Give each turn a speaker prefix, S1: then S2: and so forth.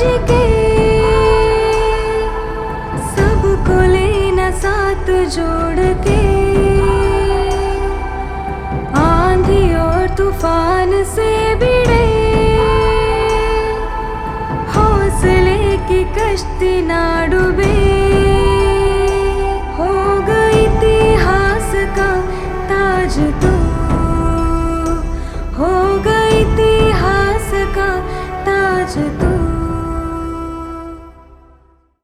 S1: के, सबको लेना साथ जोड़ के। आंधी और तूफान से भिड़े, हौसले की कश्ती ना डूबे।